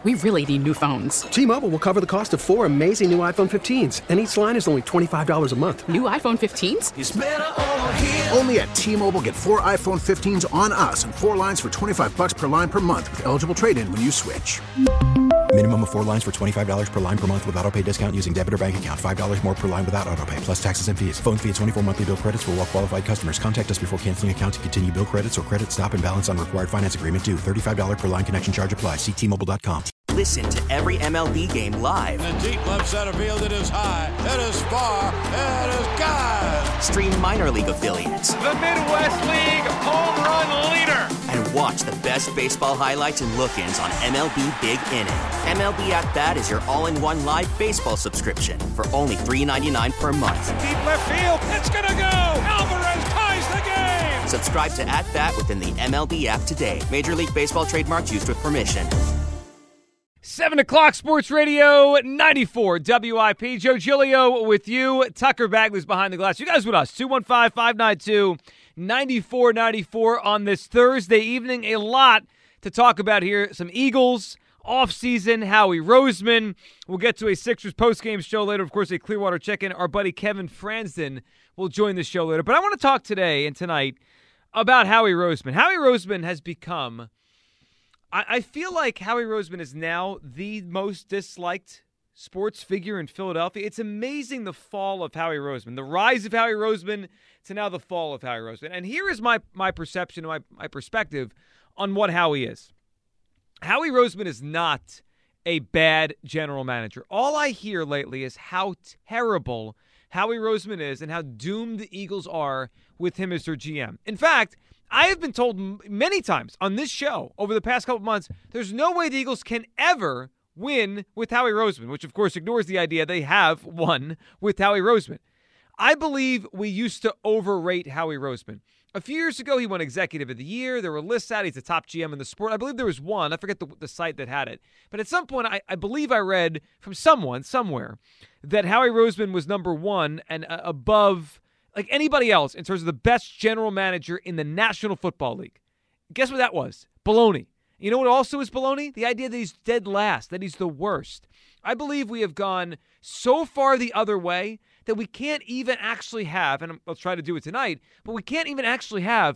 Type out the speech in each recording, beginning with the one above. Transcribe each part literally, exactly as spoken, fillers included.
We really need new phones. T-Mobile will cover the cost of four amazing new iPhone fifteens, and each line is only twenty-five dollars a month. New iPhone fifteens? It's better over here. Only at T-Mobile, get four iPhone fifteens on us and four lines for twenty-five dollars per line per month with eligible trade-in when you switch. Minimum of four lines for twenty-five dollars per line per month with autopay discount using debit or bank account. five dollars more per line without autopay, plus taxes and fees. Phone fee at twenty-four monthly bill credits for well-qualified customers. Contact us before canceling account to continue bill credits or credit stop and balance on required finance agreement due. thirty-five dollars per line connection charge applies. See T Mobile dot com. Listen to every M L B game live. In the deep left center field, it is high, it is far, it is gone. Stream minor league affiliates. The Midwest League home run leader. And watch the best baseball highlights and look-ins on M L B Big Inning. M L B At Bat is your all-in-one live baseball subscription for only three dollars and ninety-nine cents per month. Deep left field, it's gonna go. Alvarez ties the game. Subscribe to At Bat within the M L B app today. Major League Baseball trademarks used with permission. seven o'clock Sports Radio ninety-four W I P. Joe Giglio with you. Tucker Bagley's behind the glass. You guys with us. two one five, five nine two, nine four nine four on this Thursday evening. A lot to talk about here. Some Eagles, offseason, Howie Roseman. We'll get to a Sixers postgame show later. Of course, a Clearwater check-in. Our buddy Kevin Fransden will join the show later. But I want to talk today and tonight about Howie Roseman. Howie Roseman has become... I feel like Howie Roseman is now the most disliked sports figure in Philadelphia. It's amazing the fall of Howie Roseman, the rise of Howie Roseman to now the fall of Howie Roseman. And here is my my perception, my, my perspective on what Howie is. Howie Roseman is not a bad general manager. All I hear lately is how terrible Howie Roseman is and how doomed the Eagles are with him as their G M. In fact, I have been told many times on this show over the past couple months, there's no way the Eagles can ever win with Howie Roseman, which of course ignores the idea they have won with Howie Roseman. I believe we used to overrate Howie Roseman. A few years ago, he won Executive of the Year. There were lists out. He's the top G M in the sport. I believe there was one. I forget the, the site that had it. But at some point, I, I believe I read from someone, somewhere, that Howie Roseman was number one and uh, above like anybody else in terms of the best general manager in the National Football League. Guess what that was? Baloney. You know what also is baloney? The idea that he's dead last, that he's the worst. I believe we have gone so far the other way that we can't even actually have, and I'll try to do it tonight, but we can't even actually have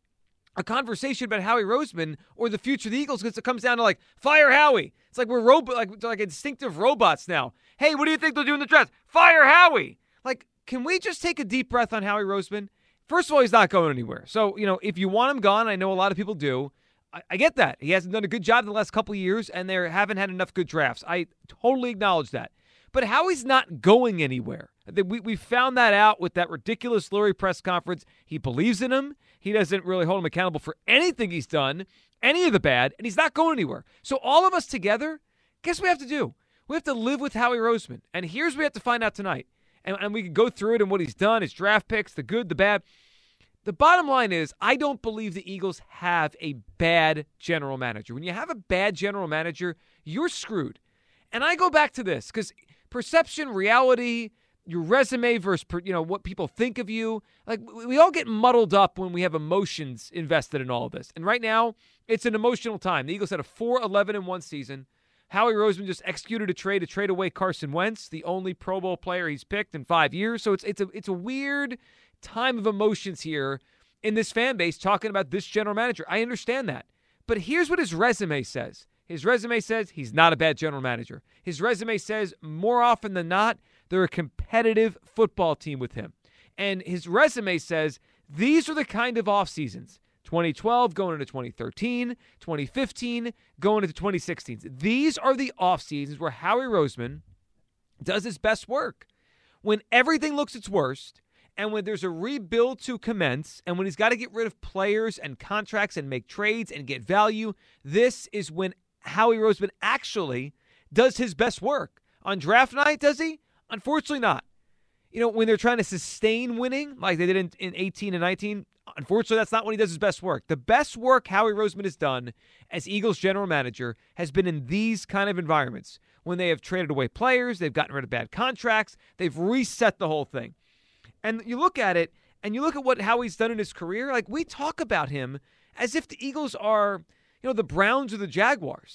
a conversation about Howie Roseman or the future of the Eagles because it comes down to like, fire Howie. It's like we're robo- like, like instinctive robots now. Hey, what do you think they'll do in the draft? Fire Howie. Like, can we just take a deep breath on Howie Roseman? First of all, he's not going anywhere. So, you know, if you want him gone, I know a lot of people do. I, I get that. He hasn't done a good job the last couple of years, and they haven't had enough good drafts. I totally acknowledge that. But Howie's not going anywhere. We, we found that out with that ridiculous Lurie press conference. He believes in him. He doesn't really hold him accountable for anything he's done, any of the bad, and he's not going anywhere. So all of us together, guess what we have to do? We have to live with Howie Roseman. And here's what we have to find out tonight. And, and we can go through it and what he's done, his draft picks, the good, the bad. The bottom line is I don't believe the Eagles have a bad general manager. When you have a bad general manager, you're screwed. And I go back to this because perception, reality, your resume versus you know what people think of you, like we all get muddled up when we have emotions invested in all of this. And right now, it's an emotional time. The Eagles had a four eleven and one season. Howie Roseman just executed a trade to trade away Carson Wentz, the only Pro Bowl player he's picked in five years. So it's it's a it's a weird time of emotions here in this fan base talking about this general manager. I understand that. But here's what his resume says. His resume says he's not a bad general manager. His resume says more often than not, they're a competitive football team with him. And his resume says these are the kind of off seasons. twenty twelve going into twenty thirteen, twenty fifteen going into twenty sixteen. These are the off seasons where Howie Roseman does his best work. When everything looks its worst, and when there's a rebuild to commence, and when he's got to get rid of players and contracts and make trades and get value, this is when Howie Roseman actually does his best work. On draft night, does he? Unfortunately not. You know, when they're trying to sustain winning, like they did in, in eighteen and nineteen, unfortunately, that's not when he does his best work. The best work Howie Roseman has done as Eagles general manager has been in these kind of environments, when they have traded away players, they've gotten rid of bad contracts, they've reset the whole thing. And you look at it, and you look at what Howie's done in his career, like we talk about him as if the Eagles are, you know, the Browns or the Jaguars.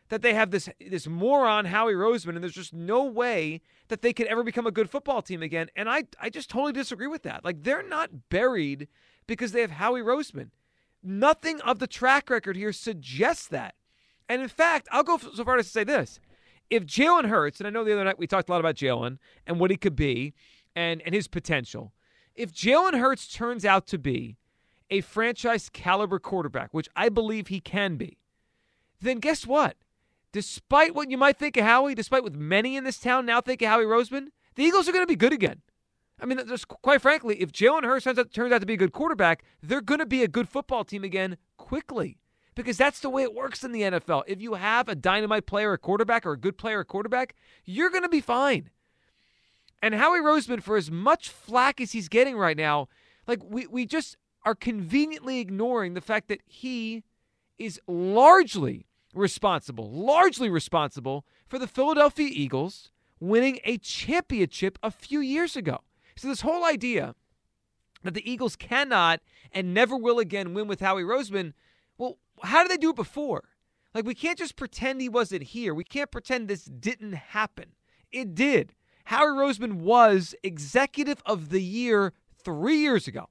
that they have this this moron Howie Roseman, and there's just no way that they could ever become a good football team again. And I, I just totally disagree with that. Like, they're not buried because they have Howie Roseman. Nothing of the track record here suggests that. And in fact, I'll go so far as to say this. If Jalen Hurts, and I know the other night we talked a lot about Jalen and what he could be and, and his potential. If Jalen Hurts turns out to be a franchise caliber quarterback, which I believe he can be, then guess what? Despite what you might think of Howie, despite what many in this town now think of Howie Roseman, the Eagles are going to be good again. I mean, just quite frankly, if Jalen Hurts turns out, turns out to be a good quarterback, they're going to be a good football team again quickly. Because that's the way it works in the N F L. If you have a dynamite player at quarterback or a good player at quarterback, you're going to be fine. And Howie Roseman, for as much flack as he's getting right now, like we, we just are conveniently ignoring the fact that he is largely responsible, largely responsible for the Philadelphia Eagles winning a championship a few years ago. So this whole idea that the Eagles cannot and never will again win with Howie Roseman, well, how did they do it before? Like, we can't just pretend he wasn't here. We can't pretend this didn't happen. It did. Howie Roseman was Executive of the Year three years ago.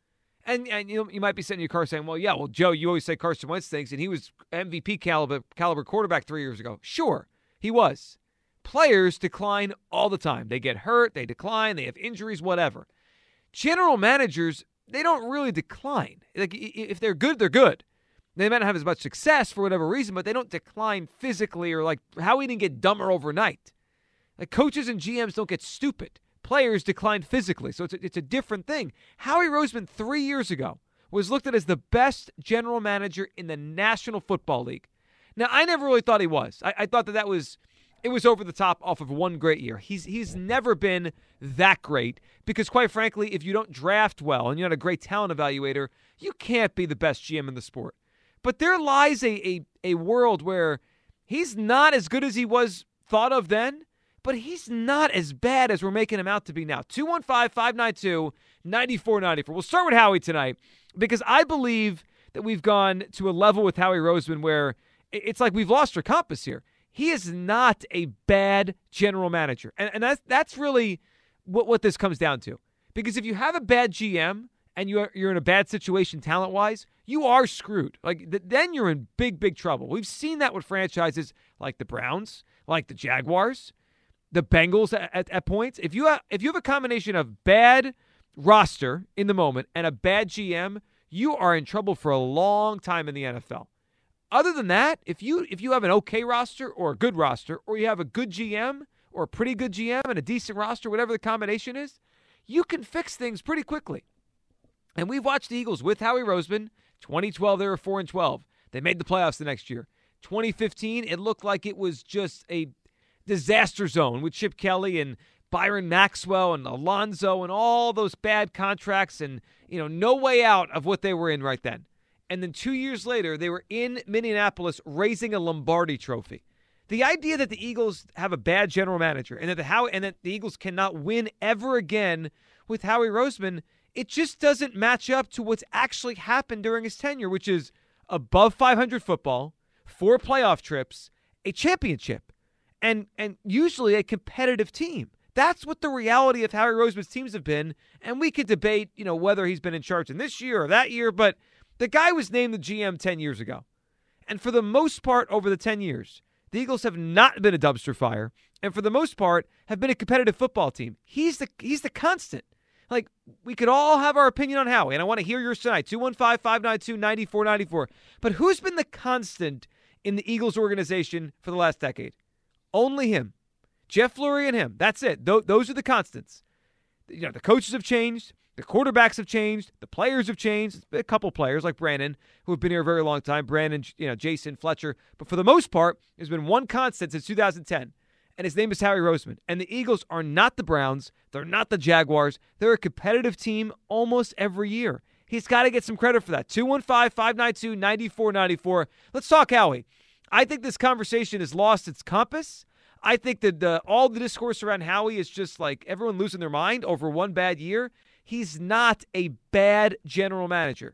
And and you know, you might be sitting in your car saying, well, yeah, well, Joe, you always say Carson Wentz thinks, and he was M V P caliber, caliber quarterback three years ago. Sure, he was. Players decline all the time. They get hurt, they decline, they have injuries, whatever. General managers, they don't really decline. Like, if they're good, they're good. They might not have as much success for whatever reason, but they don't decline physically, or like Howie didn't get dumber overnight. Like, coaches and G Ms don't get stupid. Players decline physically, so it's a, it's a different thing. Howie Roseman three years ago was looked at as the best general manager in the National Football League. Now, I never really thought he was. I, I thought that that was it was over the top off of one great year. He's he's never been that great because, quite frankly, if you don't draft well and you're not a great talent evaluator, you can't be the best G M in the sport. But there lies a a, a world where he's not as good as he was thought of then, but he's not as bad as we're making him out to be now. two one five, five nine two, nine four nine four. We'll start with Howie tonight because I believe that we've gone to a level with Howie Roseman where it's like we've lost our compass here. He is not a bad general manager. And, and that's, that's really what, what this comes down to. Because if you have a bad G M and you're, you're in a bad situation talent-wise, you are screwed. Like th- Then you're in big, big trouble. We've seen that with franchises like the Browns, like the Jaguars, the Bengals at, at, at points. If you, have, if you have a combination of bad roster in the moment and a bad G M, you are in trouble for a long time in the N F L. Other than that, if you if you have an okay roster or a good roster, or you have a good G M or a pretty good G M and a decent roster, whatever the combination is, you can fix things pretty quickly. And we've watched the Eagles with Howie Roseman. twenty twelve, they were four and twelve. They made the playoffs the next year. twenty fifteen, it looked like it was just a disaster zone with Chip Kelly and Byron Maxwell and Alonzo and all those bad contracts and, you know, no way out of what they were in right then. And then two years later, they were in Minneapolis raising a Lombardi trophy. The idea that the Eagles have a bad general manager and that the Howie, and that the Eagles cannot win ever again with Howie Roseman, it just doesn't match up to what's actually happened during his tenure, which is above five hundred football, four playoff trips, a championship, and and usually a competitive team. That's what the reality of Howie Roseman's teams have been, and we could debate, you know, whether he's been in charge in this year or that year, but the guy was named the G M ten years ago. And for the most part over the ten years, the Eagles have not been a dumpster fire, and for the most part have been a competitive football team. He's the he's the constant. Like, we could all have our opinion on Howie, and I want to hear yours tonight, two one five, five nine two, nine four nine four. But who's been the constant in the Eagles organization for the last decade? Only him. Jeff Lurie and him. That's it. Th- those are the constants. You know, the coaches have changed. The quarterbacks have changed. The players have changed. A couple players like Brandon, who have been here a very long time. Brandon, you know, Jason, Fletcher. But for the most part, there's been one constant since two thousand ten, and his name is Howie Roseman. And the Eagles are not the Browns. They're not the Jaguars. They're a competitive team almost every year. He's got to get some credit for that. two one five, five nine two, nine four nine four. Let's talk Howie. I think this conversation has lost its compass. I think that the, all the discourse around Howie is just like everyone losing their mind over one bad year. He's not a bad general manager.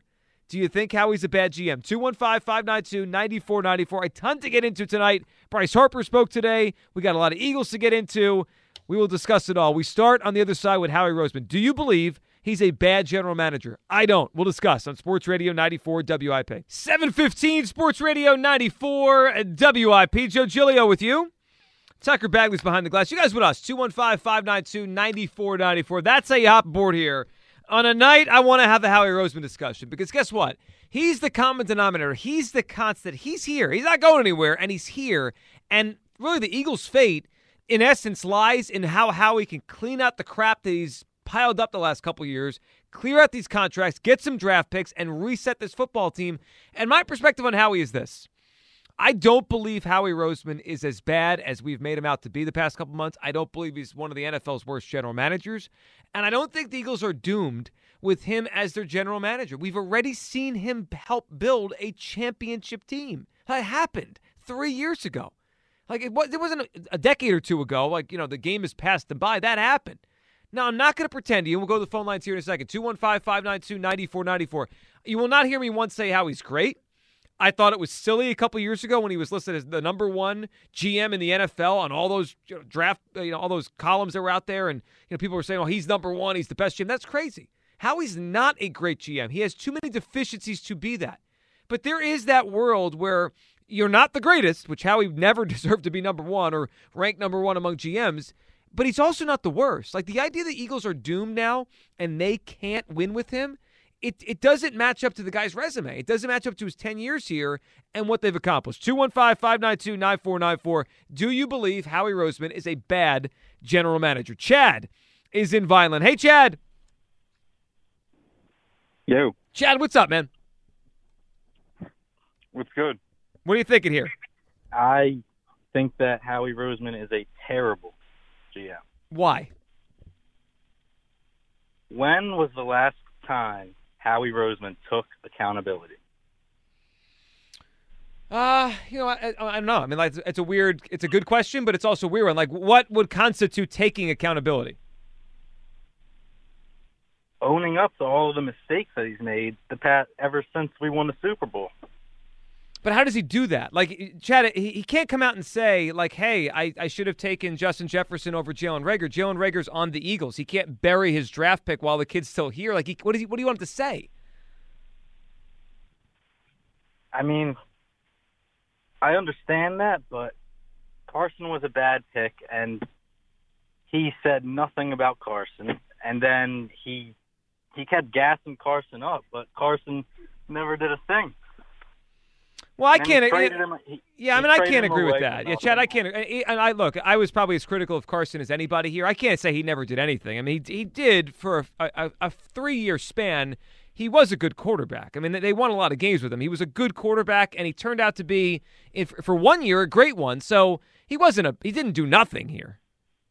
Do you think Howie's a bad G M? two one five, five nine two, nine four nine four. A ton to get into tonight. Bryce Harper spoke today. We got a lot of Eagles to get into. We will discuss it all. We start on the other side with Howie Roseman. Do you believe he's a bad general manager? I don't. We'll discuss on Sports Radio ninety-four W I P. seven fifteen Sports Radio ninety-four W I P. Joe Giglio with you. Tucker Bagley's behind the glass. You guys with us. two one five, five nine two, nine four nine four. That's how you hop aboard here. On a night, I want to have the Howie Roseman discussion because guess what? He's the common denominator. He's the constant. He's here. He's not going anywhere, and he's here. And really the Eagles' fate, in essence, lies in how Howie can clean out the crap that he's piled up the last couple years, clear out these contracts, get some draft picks, and reset this football team. And my perspective on Howie is this. I don't believe Howie Roseman is as bad as we've made him out to be the past couple months. I don't believe he's one of the N F L's worst general managers. And I don't think the Eagles are doomed with him as their general manager. We've already seen him help build a championship team. That happened three years ago. Like, it, was, it wasn't a, a decade or two ago. Like, you know, the game has passed them by. That happened. Now, I'm not going to pretend to you. We'll go to the phone lines here in a second. two one five, five nine two, nine four nine four. You will not hear me once say how he's great. I thought it was silly a couple years ago when he was listed as the number one G M in the N F L on all those you know, draft, you know, all those columns that were out there, and you know, people were saying, "Oh, he's number one, he's the best G M." That's crazy. Howie's not a great G M. He has too many deficiencies to be that. But there is that world where you're not the greatest, which Howie never deserved to be number one or ranked number one among G Ms. But he's also not the worst. Like the idea that Eagles are doomed now and they can't win with him. It it doesn't match up to the guy's resume. It doesn't match up to his ten years here and what they've accomplished. two one five, five nine two, nine four nine four. Do you believe Howie Roseman is a bad general manager? Chad is in Vineland. Hey, Chad. Yo. Chad, what's up, man? What's good? What are you thinking here? I think that Howie Roseman is a terrible G M. Why? When was the last time Howie Roseman took accountability? Uh, you know, I, I don't know. I mean, like, it's a weird, it's a good question, but it's also a weird one. Like, what would constitute taking accountability? Owning up to all of the mistakes that he's made the past ever since we won the Super Bowl. But how does he do that? Like, Chad, he, he can't come out and say, like, hey, I, I should have taken Justin Jefferson over Jalen Reagor. Jalen Reagor's on the Eagles. He can't bury his draft pick while the kid's still here. Like, he, what, does he, what do you want him to say? I mean, I understand that, but Carson was a bad pick, and he said nothing about Carson. And then he he kept gassing Carson up, but Carson never did a thing. Well, I can't. It, him, he, yeah, I mean, I can't agree with that. Yeah, Chad, I can't. And I look, I was probably as critical of Carson as anybody here. I can't say he never did anything. I mean, he, he did for a, a, a three-year span. He was a good quarterback. I mean, they won a lot of games with him. He was a good quarterback, and he turned out to be, for one year, a great one. So he wasn't a. He didn't do nothing here.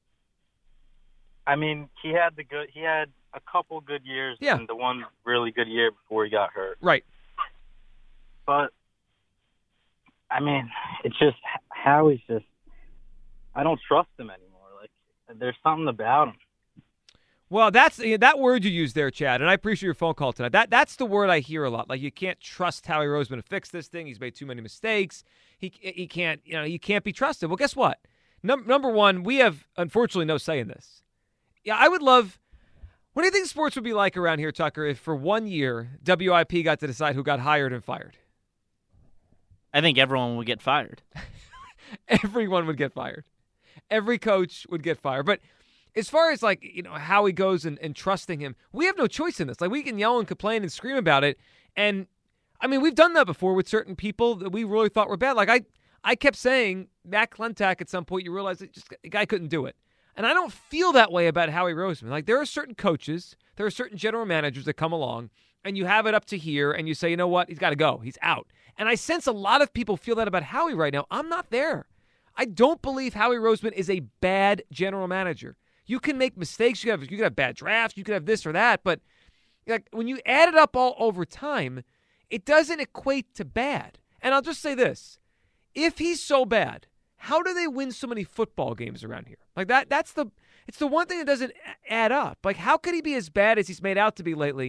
I mean, he had the good. He had a couple good years, yeah. and the one really good year before he got hurt. Right. But I mean, it's just how he's just. I don't trust him anymore. Like, there's something about him. Well, that's that word you used there, Chad, and I appreciate your phone call tonight. That that's the word I hear a lot. Like, you can't trust Howie Roseman to fix this thing. He's made too many mistakes. He he can't you know he can't be trusted. Well, guess what? Num- number one, we have unfortunately no say in this. Yeah, I would love. What do you think sports would be like around here, Tucker, if for one year W I P got to decide who got hired and fired? I think everyone would get fired. Everyone would get fired. Every coach would get fired. But as far as, like, you know, how he goes and, and trusting him, we have no choice in this. Like, we can yell and complain and scream about it. And, I mean, we've done that before with certain people that we really thought were bad. Like, I, I kept saying, Matt Klentak, at some point, you realize that just the guy couldn't do it. And I don't feel that way about Howie Roseman. Like, there are certain coaches, there are certain general managers that come along, and you have it up to here, and you say, you know what, he's got to go. He's out. And I sense a lot of people feel that about Howie right now. I'm not there. I don't believe Howie Roseman is a bad general manager. You can make mistakes. You have you can have bad drafts. You can have this or that. But like when you add it up all over time, it doesn't equate to bad. And I'll just say this. If he's so bad, how do they win so many football games around here? Like that that's the it's the one thing that doesn't add up. Like, how could he be as bad as he's made out to be lately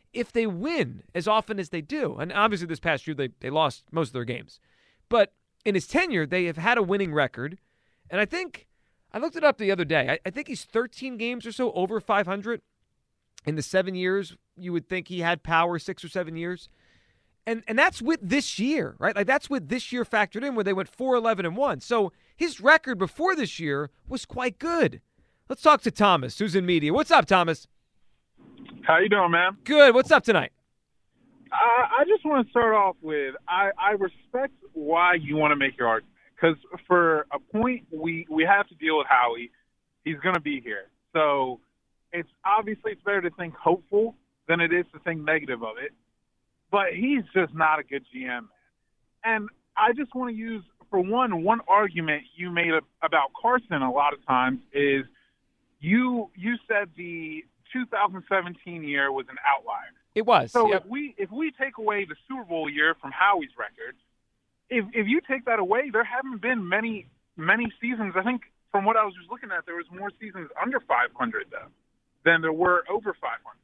if they win as often as they do, and obviously this past year they, they lost most of their games, but in his tenure, they have had a winning record. And I think, I looked it up the other day, I, I think he's thirteen games or so over five hundred in the seven years. You would think he had power, six or seven years. And and that's with this year, right? Like that's with this year factored in, where they went four eleven and one. So his record before this year was quite good. Let's talk to Thomas, who's in media. What's up, Thomas? How you doing, man? Good. What's up tonight? Uh, I just want to start off with I, I respect why you want to make your argument, because for a point we we have to deal with Howie. He's going to be here, so it's obviously it's better to think hopeful than it is to think negative of it. But he's just not a good G M, man. And I just want to use, for one, one argument you made about Carson a lot of times is you you said the two thousand seventeen year was an outlier. It was. So yep. if we if we take away the Super Bowl year from Howie's record, if if you take that away, there haven't been many many seasons. I think from what I was just looking at, there was more seasons under five hundred though than there were over five hundred.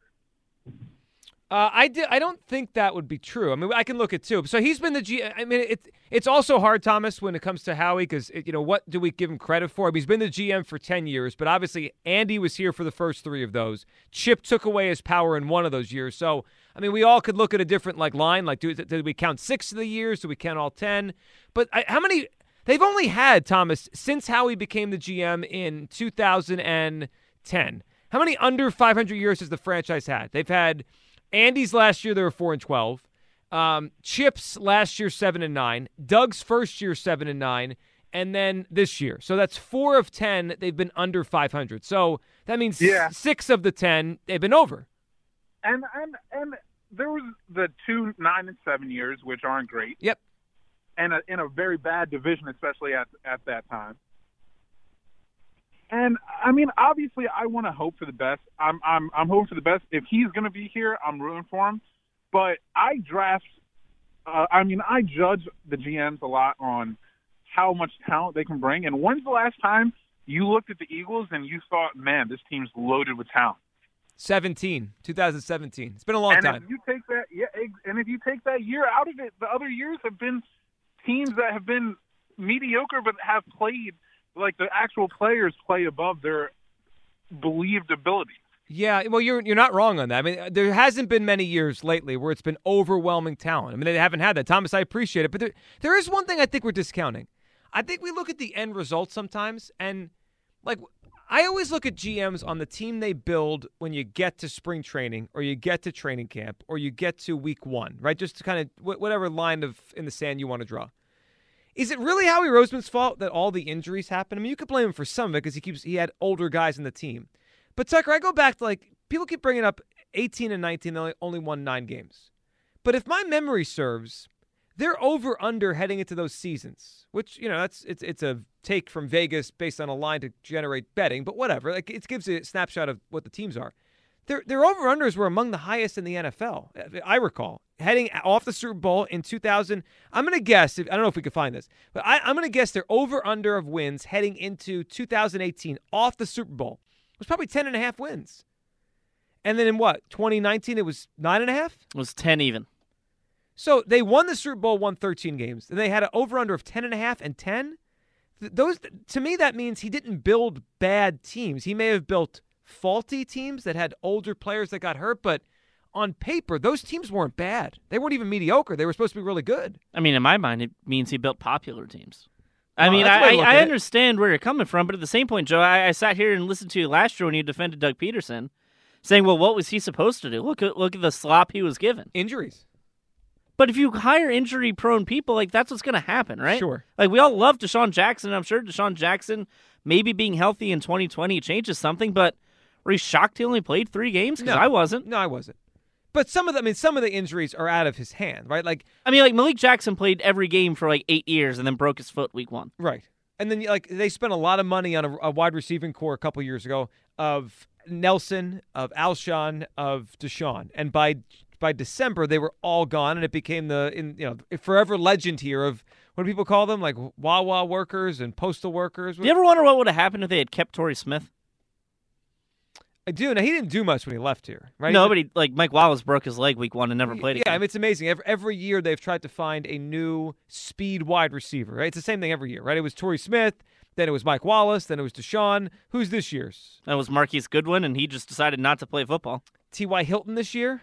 Uh, I did. I don't think that would be true. I mean, I can look at two. So he's been the G. I mean, it's it's also hard, Thomas, when it comes to Howie, because you know what do we give him credit for? I mean, he's been the G M for ten years, but obviously Andy was here for the first three of those. Chip took away his power in one of those years. So I mean, we all could look at a different like line. Like, do did we count six of the years? Do we count all ten? But I, how many? They've only had, Thomas, since Howie became the G M in two thousand ten. How many under five hundred years has the franchise had? They've had. Andy's last year, they were four and twelve. Um, Chip's last year, seven and nine. Doug's first year, seven and nine, and then this year. So that's four of ten. They've been under five hundred. So that means yeah. six of the ten they've been over. And and and there was the two nine and seven years, which aren't great. Yep. And a, in a very bad division, especially at at that time. And I mean, obviously, I want to hope for the best. I'm I'm I'm hoping for the best. If he's going to be here, I'm rooting for him. But I draft. Uh, I mean, I judge the G Ms a lot on how much talent they can bring. And when's the last time you looked at the Eagles and you thought, "Man, this team's loaded with talent"? seventeen, twenty seventeen. It's been a long and time. If you take that, yeah, and if you take that year out of it, the other years have been teams that have been mediocre but have played. Like the actual players play above their believed abilities. Yeah, well, you're you're not wrong on that. I mean, there hasn't been many years lately where it's been overwhelming talent. I mean, they haven't had that. Thomas, I appreciate it, but there there is one thing I think we're discounting. I think we look at the end result sometimes, and like I always look at G Ms on the team they build when you get to spring training, or you get to training camp, or you get to week one, right? Just to kind of whatever line of in the sand you want to draw. Is it really Howie Roseman's fault that all the injuries happen? I mean, you could blame him for some of it because he keeps he had older guys in the team. But Tucker, I go back to like people keep bringing up eighteen and nineteen. They only won nine games. But if my memory serves, they're over under heading into those seasons, which you know that's it's it's a take from Vegas based on a line to generate betting. But whatever, like it gives you a snapshot of what the teams are. Their their over unders were among the highest in the N F L. I recall. Heading off the Super Bowl in two thousand, I'm going to guess, if, I don't know if we can find this, but I, I'm going to guess their over-under of wins heading into two thousand eighteen off the Super Bowl was probably ten and a half wins. And then in what, twenty nineteen, it was nine and a half? It was ten even. So they won the Super Bowl, won thirteen games, and they had an over-under of ten and a half and ten. Those, to me, that means he didn't build bad teams. He may have built faulty teams that had older players that got hurt, but on paper, those teams weren't bad. They weren't even mediocre. They were supposed to be really good. I mean, in my mind, it means he built popular teams. I Oh, mean, that's the way I, to look I at it. understand where you're coming from, but at the same point, Joe, I, I sat here and listened to you last year when you defended Doug Peterson, saying, well, what was he supposed to do? Look at look at the slop he was given. Injuries. But if you hire injury-prone people, like that's what's going to happen, right? Sure. Like we all love Deshaun Jackson, and I'm sure Deshaun Jackson maybe being healthy in twenty twenty changes something, but were you shocked he only played three games? Because No. I wasn't. No, I wasn't. But some of the, I mean, some of the injuries are out of his hand, right? Like, I mean, like Malik Jackson played every game for like eight years and then broke his foot week one. right. And then, like, they spent a lot of money on a, a wide receiving core a couple years ago of Nelson, of Alshon, of Deshaun. And by by December, they were all gone, and it became the, in you know, forever legend here of, what do people call them? Like, Wawa workers and postal workers. Do you ever wonder what would have happened if they had kept Torrey Smith? I do. Now, he didn't do much when he left here, right? Nobody, like Mike Wallace broke his leg week one and never played again. Yeah, I mean, it's amazing. Every, every year they've tried to find a new speed wide receiver, right? It's the same thing every year, right? It was Torrey Smith, then it was Mike Wallace, then it was Deshaun. Who's this year's? That was Marquise Goodwin, and he just decided not to play football. T Y. Hilton this year?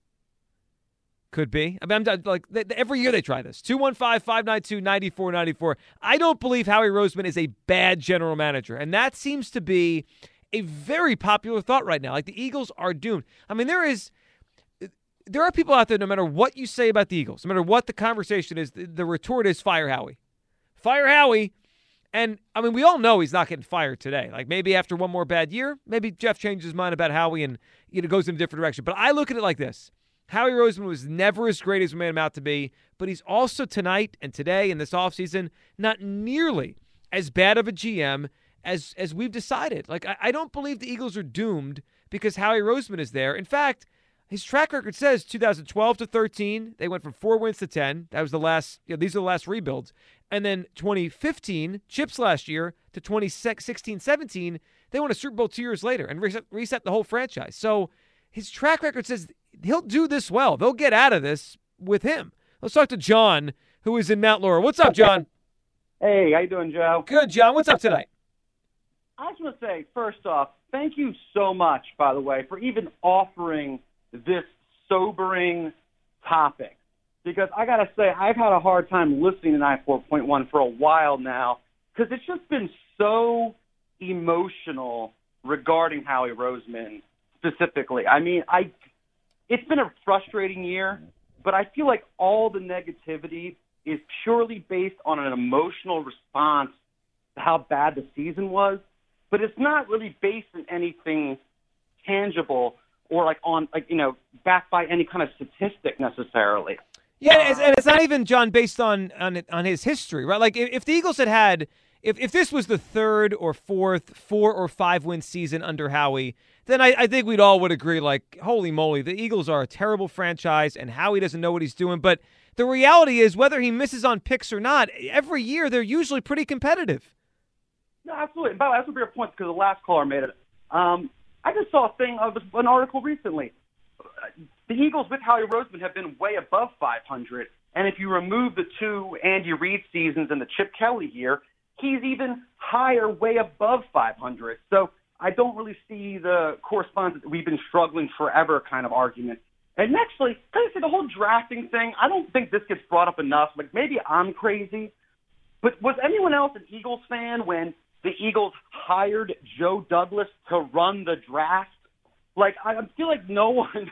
Could be. I mean, I'm like they, every year they try this. two one five, five nine two, nine four nine four. I don't believe Howie Roseman is a bad general manager, and that seems to be a very popular thought right now. Like, the Eagles are doomed. I mean, there is, there are people out there, no matter what you say about the Eagles, no matter what the conversation is, the, the retort is fire Howie. Fire Howie. And, I mean, we all know he's not getting fired today. Like, maybe after one more bad year, maybe Jeff changes his mind about Howie and, you know, goes in a different direction. But I look at it like this. Howie Roseman was never as great as we made him out to be, but he's also tonight and today in this offseason not nearly as bad of a G M as as we've decided. Like, I, I don't believe the Eagles are doomed because Howie Roseman is there. In fact, his track record says two thousand twelve to thirteen, they went from four wins to ten. That was the last, you know, these are the last rebuilds. And then twenty fifteen, Chips last year, to twenty sixteen seventeen, they won a Super Bowl two years later and reset, reset the whole franchise. So his track record says he'll do this well. They'll get out of this with him. Let's talk to John, who is in Mount Laurel. What's up, John? Hey, how you doing, Joe? Good, John. What's up tonight? I just want to say, first off, thank you so much, by the way, for even offering this sobering topic. Because I got to say, I've had a hard time listening to ninety-four point one for a while now because it's just been so emotional regarding Howie Roseman specifically. I mean, I it's been a frustrating year, but I feel like all the negativity is purely based on an emotional response to how bad the season was. But it's not really based on anything tangible or like on, like, you know, backed by any kind of statistic necessarily. Yeah, and it's, and it's not even, John, based on on, on his history, right? Like, if, if the Eagles had had, if, if this was the third or fourth, four or five win season under Howie, then I, I think we'd all would agree, like, holy moly, the Eagles are a terrible franchise, and Howie doesn't know what he's doing. But the reality is, whether he misses on picks or not, every year they're usually pretty competitive. No, absolutely. By the way, that's a fair point because the last caller made it. Um, I just saw a thing of an article recently. The Eagles with Howie Roseman have been way above five hundred, and if you remove the two Andy Reid seasons and the Chip Kelly year, he's even higher, way above five hundred. So I don't really see the correspondence that we've been struggling forever kind of argument. And actually, can I say the whole drafting thing, I don't think this gets brought up enough. Like, maybe I'm crazy, but was anyone else an Eagles fan when the Eagles hired Joe Douglas to run the draft? Like, I feel like no one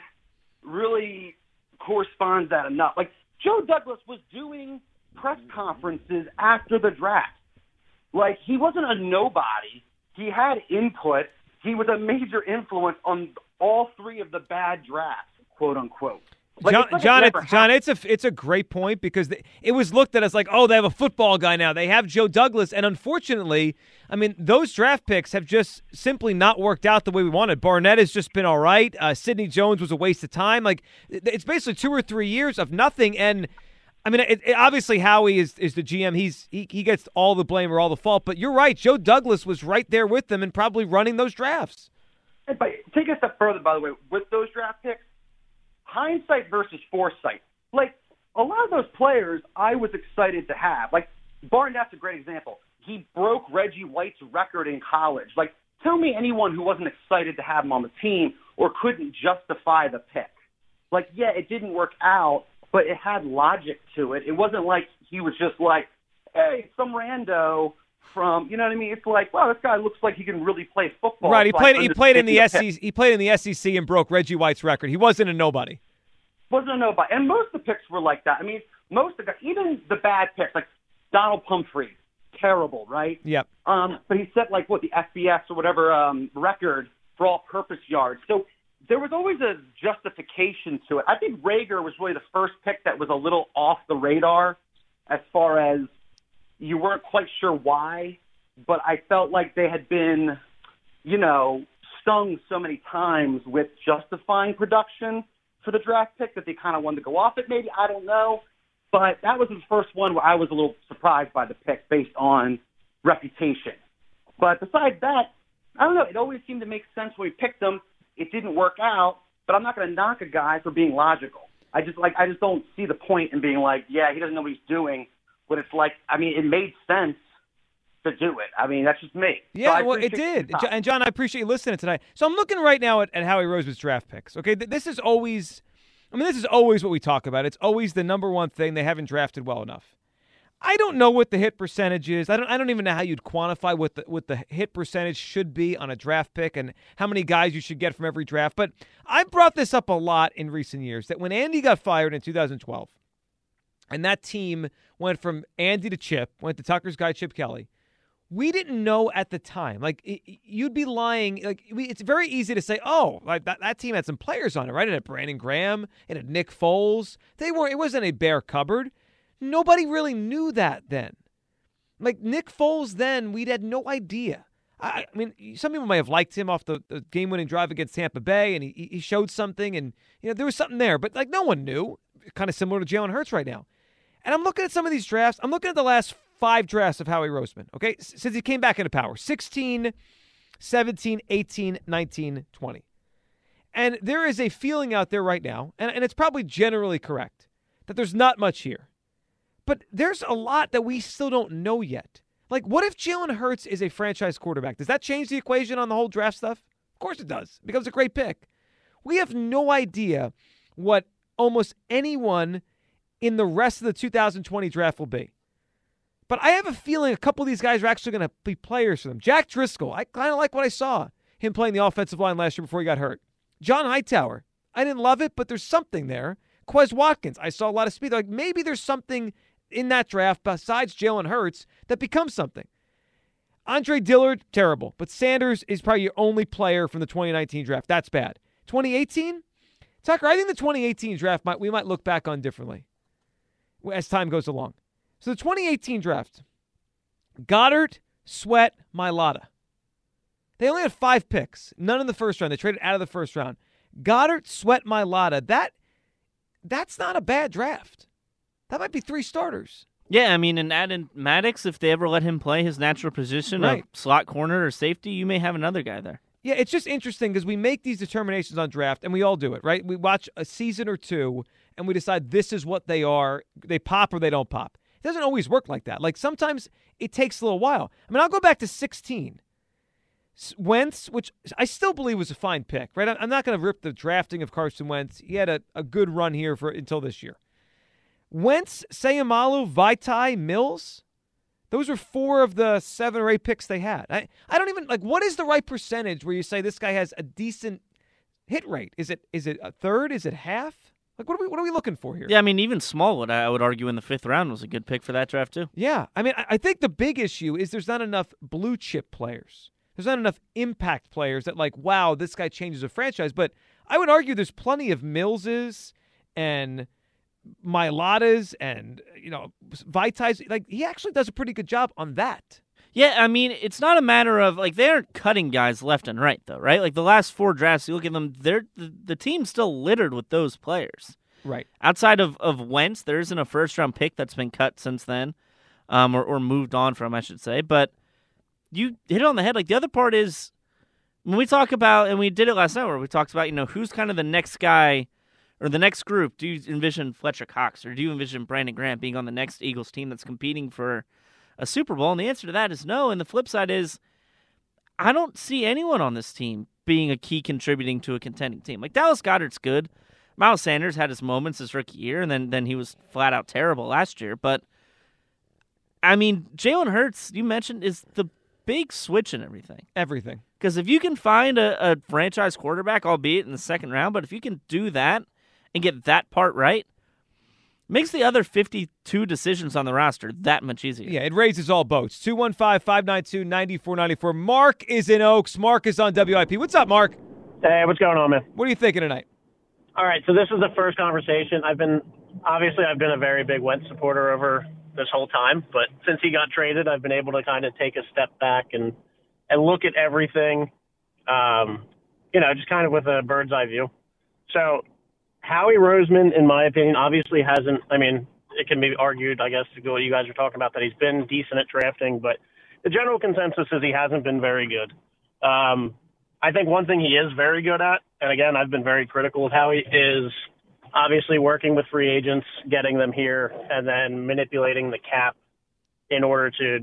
really corresponds that enough. Like, Joe Douglas was doing press conferences after the draft. Like, he wasn't a nobody. He had input. He was a major influence on all three of the bad drafts, quote unquote. Like, John, it's like John, it it, John, it's a it's a great point because the, it was looked at as like, oh, they have a football guy now. They have Joe Douglas, and unfortunately, I mean, those draft picks have just simply not worked out the way we wanted. Barnett has just been all right. Uh, Sidney Jones was a waste of time. Like, it's basically two or three years of nothing. And I mean, it, it, obviously, Howie is is the G M. He's he he gets all the blame or all the fault. But you're right. Joe Douglas was right there with them and probably running those drafts. But take a step further, by the way, with those draft picks. Hindsight versus foresight. Like, a lot of those players I was excited to have. Like, Barnett's a great example. He broke Reggie White's record in college. Like, tell me anyone who wasn't excited to have him on the team or couldn't justify the pick. Like, yeah, it didn't work out, but it had logic to it. It wasn't like he was just like, hey, some rando from, you know what I mean? It's like, wow, this guy looks like he can really play football. Right, he so played. He played in the S E C. pick. He played in the S E C and broke Reggie White's record. He wasn't a nobody. Wasn't a nobody, and most of the picks were like that. I mean, most of the even the bad picks, like Donald Pumphrey, terrible, right? Yep. Um, but he set like what the F B S or whatever um, record for all-purpose yards. So there was always a justification to it. I think Rager was really the first pick that was a little off the radar, as far as you weren't quite sure why. But I felt like they had been, you know, stung so many times with justifying production for the draft pick that they kind of wanted to go off it maybe. I don't know. But that was the first one where I was a little surprised by the pick based on reputation. But besides that, I don't know. It always seemed to make sense when we picked him. It didn't work out, but I'm not going to knock a guy for being logical. I just like I just don't see the point in being like, yeah, he doesn't know what he's doing. But it's like, I mean, it made sense to do it. I mean, that's just me. Yeah, so well, it did. And John, I appreciate you listening tonight. So I'm looking right now at, at Howie Roseman's draft picks. Okay, this is always, I mean, this is always what we talk about. It's always the number one thing. They haven't drafted well enough. I don't know what the hit percentage is. I don't. I don't even know how you'd quantify what the what the hit percentage should be on a draft pick and how many guys you should get from every draft. But I brought this up a lot in recent years that when Andy got fired in two thousand twelve, and that team went from Andy to Chip, went to Tucker's guy Chip Kelly. We didn't know at the time. Like it, you'd be lying. Like we, it's very easy to say, oh, like that, that team had some players on it, right? It had Brandon Graham, it had Nick Foles. They weren't. It wasn't a bare cupboard. Nobody really knew that then. Like Nick Foles then, we'd had no idea. I, I mean, some people may have liked him off the, the game-winning drive against Tampa Bay, and he, he showed something, and you know there was something there. But like no one knew. Kind of similar to Jalen Hurts right now. And I'm looking at some of these drafts. I'm looking at the last five drafts of Howie Roseman, okay, since he came back into power. sixteen, seventeen, eighteen, nineteen, twenty. And there is a feeling out there right now, and, and it's probably generally correct, that there's not much here. But there's a lot that we still don't know yet. Like, what if Jalen Hurts is a franchise quarterback? Does that change the equation on the whole draft stuff? Of course it does. It becomes a great pick. We have no idea what almost anyone in the rest of the two thousand twenty draft will be. But I have a feeling a couple of these guys are actually going to be players for them. Jack Driscoll, I kind of like what I saw him playing the offensive line last year before he got hurt. John Hightower, I didn't love it, but there's something there. Quez Watkins, I saw a lot of speed. Like maybe there's something in that draft besides Jalen Hurts that becomes something. Andre Dillard, terrible. But Sanders is probably your only player from the twenty nineteen draft. That's bad. twenty eighteen? Tucker, I think the twenty eighteen draft, might we might look back on differently as time goes along. So the twenty eighteen draft, Goddard, Sweat, Mailata. They only had five picks. None in the first round. They traded out of the first round. Goddard, Sweat, Mailata. That, that's not a bad draft. That might be three starters. Yeah, I mean, and add in Maddox, if they ever let him play his natural position right. of slot corner or safety, you may have another guy there. Yeah, it's just interesting because we make these determinations on draft, and we all do it, right? We watch a season or two, and we decide this is what they are. They pop or they don't pop. It doesn't always work like that. Like, sometimes it takes a little while. I mean, I'll go back to sixteen. Wentz, which I still believe was a fine pick, right? I'm not going to rip the drafting of Carson Wentz. He had a, a good run here for until this year. Wentz, Sayamalu, Vaitai, Mills, those are four of the seven or eight picks they had. I, I don't even, like, what is the right percentage where you say this guy has a decent hit rate? Is it is it a third? Is it half? Like, what are we what are we looking for here? Yeah, I mean, even Smallwood, I would argue, in the fifth round was a good pick for that draft, too. Yeah, I mean, I, I think the big issue is there's not enough blue chip players. There's not enough impact players that, like, wow, this guy changes a franchise. But I would argue there's plenty of Millses and Mailatas and, you know, Vaitai's. Like, he actually does a pretty good job on that. Yeah, I mean, it's not a matter of, like, they aren't cutting guys left and right, though, right? Like, the last four drafts, you look at them, they're the, the team's still littered with those players. Right. Outside of, of Wentz, there isn't a first-round pick that's been cut since then, um, or, or moved on from, I should say. But you hit it on the head. Like, the other part is, when we talk about, and we did it last night, where we talked about, you know, who's kind of the next guy or the next group. Do you envision Fletcher Cox, or do you envision Brandon Graham being on the next Eagles team that's competing for a Super Bowl? And the answer to that is no. And the flip side is, I don't see anyone on this team being a key contributing to a contending team. Like, Dallas Goedert's good. Miles Sanders had his moments his rookie year, and then, then he was flat out terrible last year. But, I mean, Jalen Hurts, you mentioned, is the big switch in everything. Everything. Because if you can find a, a franchise quarterback, albeit in the second round, but if you can do that and get that part right, makes the other fifty-two decisions on the roster that much easier. Yeah, it raises all boats. two one five, five nine two, nine four nine four. Mark is in Oaks. Mark is on W I P. What's up, Mark? Hey, what's going on, man? What are you thinking tonight? All right, so this is the first conversation. I've been, obviously, I've been a very big Wentz supporter over this whole time, but since he got traded, I've been able to kind of take a step back and, and look at everything, um, you know, just kind of with a bird's eye view. So Howie Roseman, in my opinion, obviously hasn't, I mean, it can be argued, I guess, to go what you guys are talking about, that he's been decent at drafting, but the general consensus is he hasn't been very good. Um, I think one thing he is very good at, and again, I've been very critical of Howie, is obviously working with free agents, getting them here, and then manipulating the cap in order to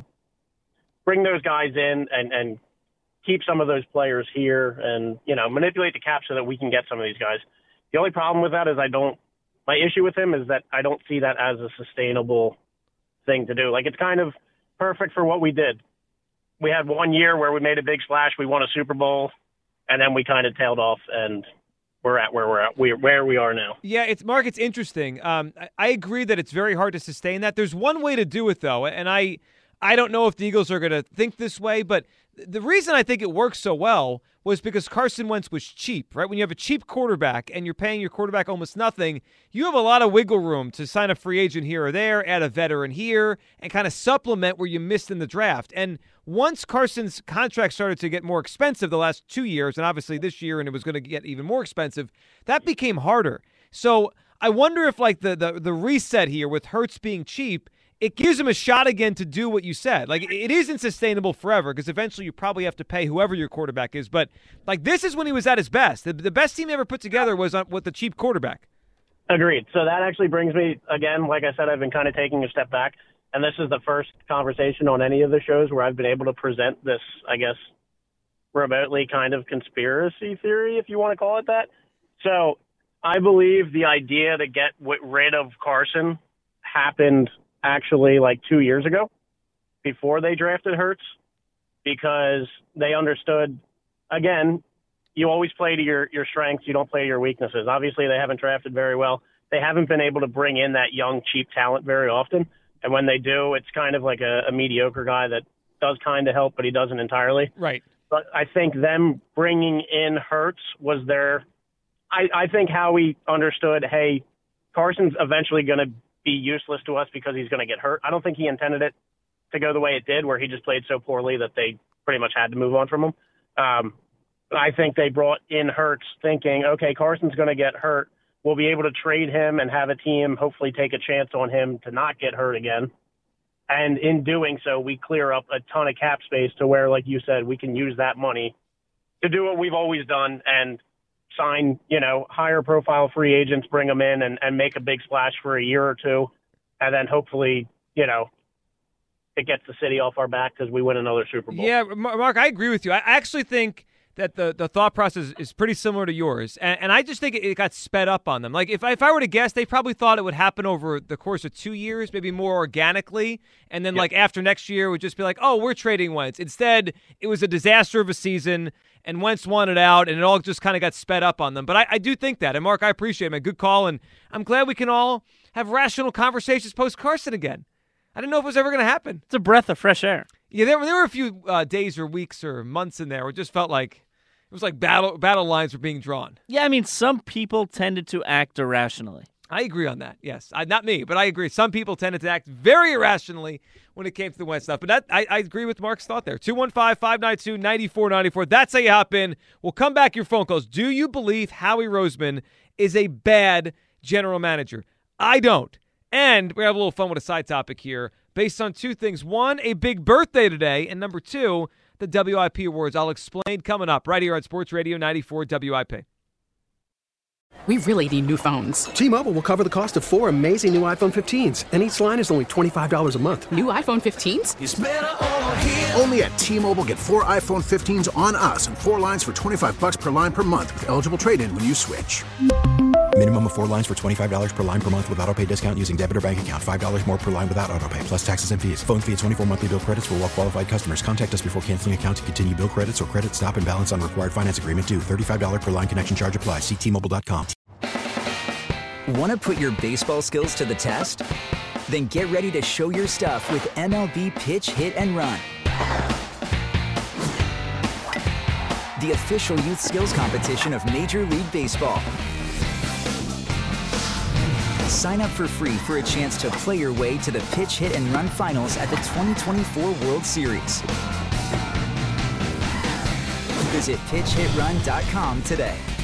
bring those guys in and, and keep some of those players here and, you know, manipulate the cap so that we can get some of these guys. The only problem with that is I don't, my issue with him is that I don't see that as a sustainable thing to do. Like, it's kind of perfect for what we did. We had one year where we made a big splash, we won a Super Bowl, and then we kind of tailed off, and we're at where we're at, we where we are now. Yeah, it's Mark. It's interesting. Um, I, I agree that it's very hard to sustain that. There's one way to do it though, and I, I don't know if the Eagles are going to think this way, but the reason I think it works so well was because Carson Wentz was cheap, right? When you have a cheap quarterback and you're paying your quarterback almost nothing, you have a lot of wiggle room to sign a free agent here or there, add a veteran here, and kind of supplement where you missed in the draft. And once Carson's contract started to get more expensive the last two years, and obviously this year, and it was going to get even more expensive, that became harder. So I wonder if like the the, the reset here with Hurts being cheap, it gives him a shot again to do what you said. Like, it isn't sustainable forever because eventually you probably have to pay whoever your quarterback is. But, like, this is when he was at his best. The, the best team he ever put together was on, with the cheap quarterback. Agreed. So that actually brings me, again, like I said, I've been kind of taking a step back. And this is the first conversation on any of the shows where I've been able to present this, I guess, remotely kind of conspiracy theory, if you want to call it that. So I believe the idea to get rid of Carson happened actually like two years ago before they drafted Hurts, because they understood, again, you always play to your, your strengths. You don't play to your weaknesses. Obviously, they haven't drafted very well. They haven't been able to bring in that young, cheap talent very often. And when they do, it's kind of like a, a mediocre guy that does kind of help, but he doesn't entirely. Right. But I think them bringing in Hurts was their I, I think Howie understood, hey, Carson's eventually going to be useless to us because he's going to get hurt. I don't think he intended it to go the way it did, where he just played so poorly that they pretty much had to move on from him. Um, but I think they brought in Hurts thinking, okay, Carson's going to get hurt. We'll be able to trade him and have a team hopefully take a chance on him to not get hurt again. And in doing so, we clear up a ton of cap space to where, like you said, we can use that money to do what we've always done and sign, you know, higher profile free agents, bring them in and, and make a big splash for a year or two. And then hopefully, you know, it gets the city off our back because we win another Super Bowl. Yeah, Mark, I agree with you. I actually think that the, the thought process is pretty similar to yours. And, and I just think it, it got sped up on them. Like, if I, if I were to guess, they probably thought it would happen over the course of two years, maybe more organically. And then, yep. like, after next year, it would just be like, oh, we're trading Wentz. Instead, it was a disaster of a season, and Wentz wanted out, and it all just kind of got sped up on them. But I, I do think that. And, Mark, I appreciate it, man. Good call. And I'm glad we can all have rational conversations post-Carson again. I didn't know if it was ever going to happen. It's a breath of fresh air. Yeah, there, there were a few uh, days or weeks or months in there where it just felt like it was like battle battle lines were being drawn. Yeah, I mean, some people tended to act irrationally. I agree on that, yes. I, not me, but I agree. Some people tended to act very irrationally when it came to the Wentz stuff. But that, I, I agree with Mark's thought there. two one five, five nine two, nine four nine four. That's how you hop in. We'll come back your phone calls. Do you believe Howie Roseman is a bad general manager? I don't. And we have a little fun with a side topic here based on two things. One, a big birthday today. And number two, the W I P Awards. I'll explain coming up right here on Sports Radio ninety-four W I P. We really need new phones. T-Mobile will cover the cost of four amazing new iPhone fifteens, and each line is only twenty-five dollars a month. New iPhone fifteens? It's better over here. Only at T-Mobile, get four iPhone fifteens on us and four lines for twenty-five dollars per line per month with eligible trade-in when you switch. Minimum of four lines for twenty-five dollars per line per month with autopay discount using debit or bank account. five dollars more per line without autopay, plus taxes and fees. Phone fee at twenty-four monthly bill credits for well-qualified customers. Contact us before canceling account to continue bill credits or credit stop and balance on required finance agreement due. thirty-five dollars per line connection charge applies. See T Mobile dot com. Want to put your baseball skills to the test? Then get ready to show your stuff with M L B Pitch, Hit, and Run. The official youth skills competition of Major League Baseball. Sign up for free for a chance to play your way to the Pitch, Hit, and Run finals at the twenty twenty-four World Series. Visit pitch hit run dot com today.